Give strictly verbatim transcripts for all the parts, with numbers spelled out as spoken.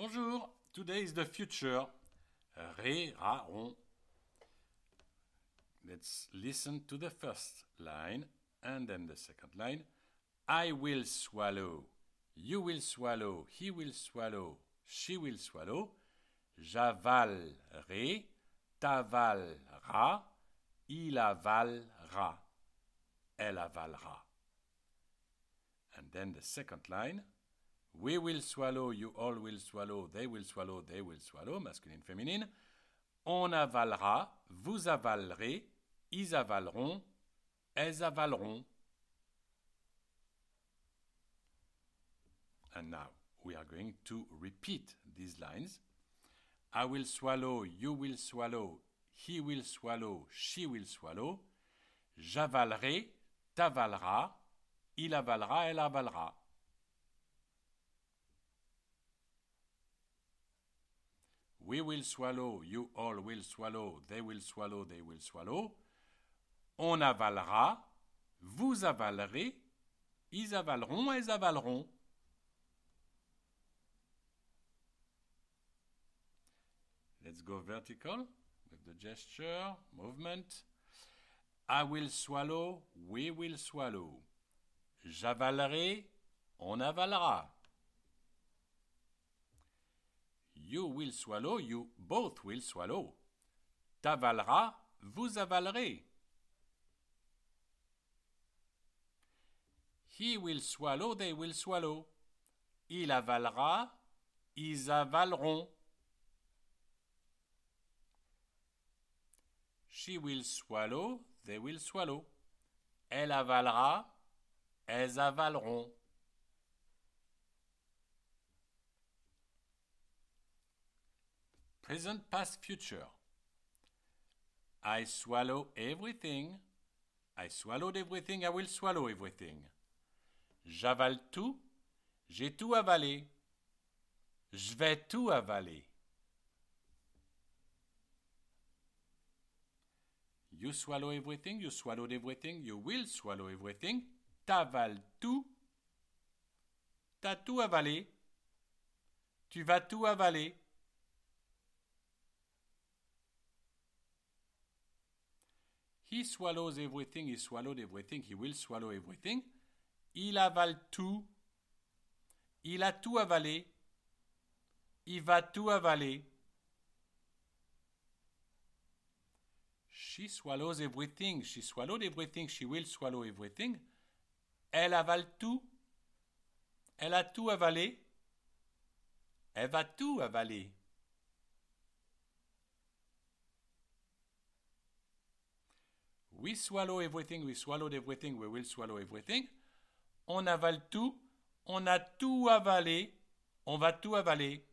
Bonjour, today is the future. Ré, ra, ron. Let's listen to the first line and then the second line. I will swallow. You will swallow. He will swallow. She will swallow. J'avalerai. T'avaleras. Il avalera. Elle avalera. And then the second line. We will swallow, you all will swallow, they will swallow, they will swallow, masculine, féminine. On avalera, vous avalerez, ils avaleront, elles avaleront. And now we are going to repeat these lines. I will swallow, you will swallow, he will swallow, she will swallow. J'avalerai, t'avaleras, il avalera, elle avalera. We will swallow, you all will swallow, they will swallow, they will swallow. On avalera, vous avalerez, ils avaleront, elles avaleront. Let's go vertical with the gesture, movement. I will swallow, we will swallow. J'avalerai, on avalera. You will swallow, you both will swallow. T'avaleras, vous avalerez. He will swallow, they will swallow. Il avalera, ils avaleront. She will swallow, they will swallow. Elle avalera, elles avaleront. Present, past, future. I swallow everything. I swallowed everything. I will swallow everything. J'avale tout. J'ai tout avalé. Je vais tout avaler. You swallow everything. You swallowed everything. You will swallow everything. T'avales tout. T'as tout avalé. Tu vas tout avaler. He swallows everything, he swallowed everything, he will swallow everything. Il avale tout. Il a tout avalé. Il va tout avaler. She swallows everything, she swallowed everything, she will swallow everything. Elle avale tout. Elle a tout avalé. Elle va tout avaler. We swallow everything, we swallowed everything, we will swallow everything. On avale tout, on a tout avalé, on va tout avaler.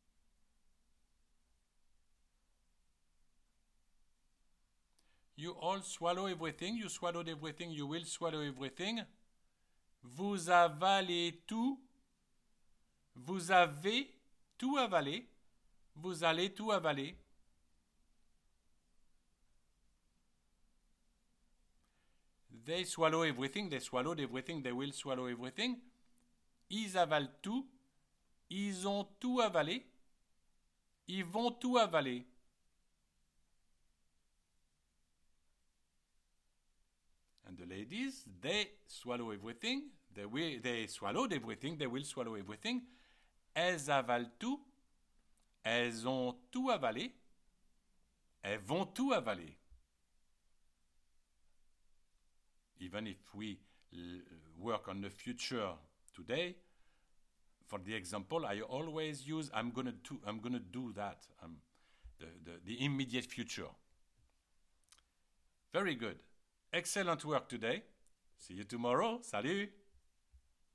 You all swallow everything, you swallowed everything, you will swallow everything. Vous avalez tout, vous avez tout avalé, vous allez tout avaler. They swallow everything, they swallowed everything, they will swallow everything. Ils avalent tout, ils ont tout avalé, ils vont tout avaler. And the ladies, they swallow everything, they, will, they swallowed everything, they will swallow everything. Elles avalent tout, elles ont tout avalé, elles vont tout avaler. Even if we work on the future today, for the example, I always use I'm gonna do I'm gonna do that. Um, the, the the immediate future. Very good, excellent work today. See you tomorrow. Salut.